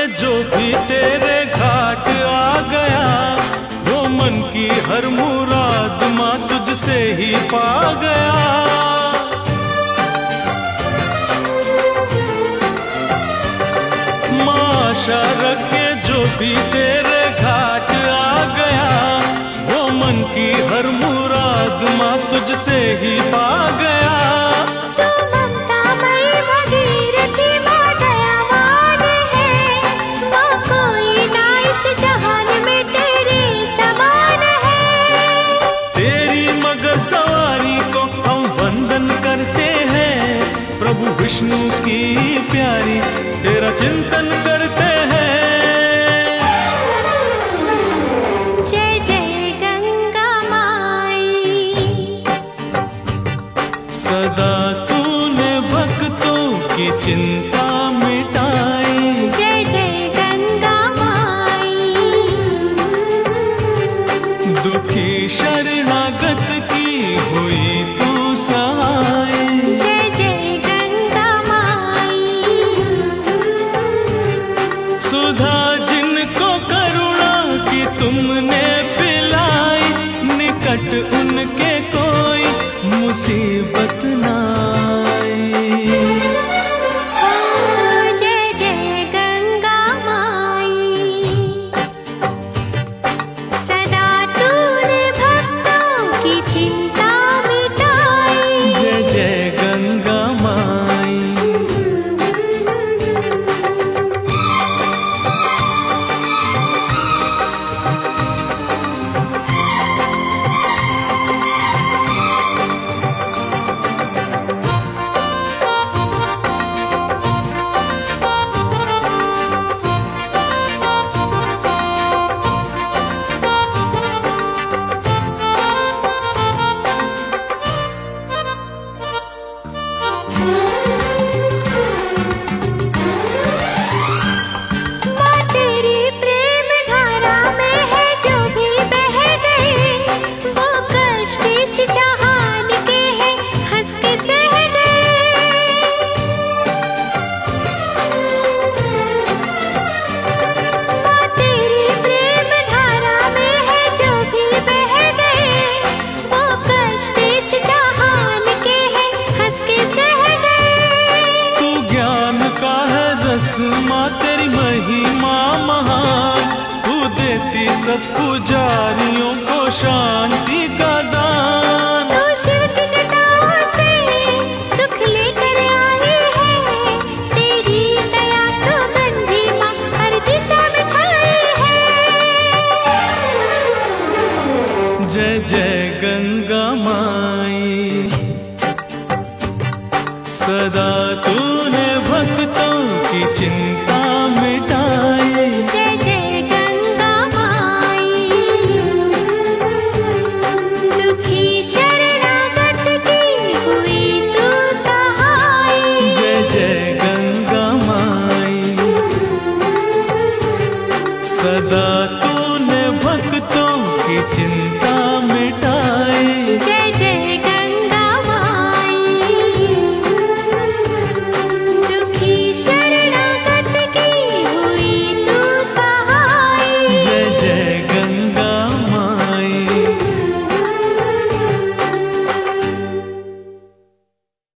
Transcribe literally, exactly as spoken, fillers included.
जो भी तेरे घाट आ गया, वो मन की हर मुराद माँ तुझसे ही पा गया। माँ आशा रखे जो भी तेरे घाट आ गया, वो मन की हर मुराद माँ तुझसे ही पा गया। प्रभु विष्णु की प्यारी तेरा चिंतन करते हैं। जय जय गंगा माई, सदा तूने भक्तों की चिंता मिटाई। जय जय गंगा माई, दुखी शरणागत की हुई तू सहाय। सुधा जिनको करुणा की तुमने पिलाई, निकट उनके कोई मुसीबत ना आई। जय जय गंगा माई, सदा तूने भक्तों की चिंता मिटाई। जय जय गंगा माई। माँ तेरी महिमा महान, तू देती सब पुजारियों को शांति का दान। तू शिव की जटाओं से सुख लेकर आई है, तेरी दया सुगंधी माँ हर दिशा में छाई है। जय जय गंगा माई, सदा तूने भक्तों की चिंता मिटाई। जय जय गंगा माई, दुखी शरणागत की हुई तू सहाय। जय जय गंगा माई, सदा तूने भक्तों की चिंता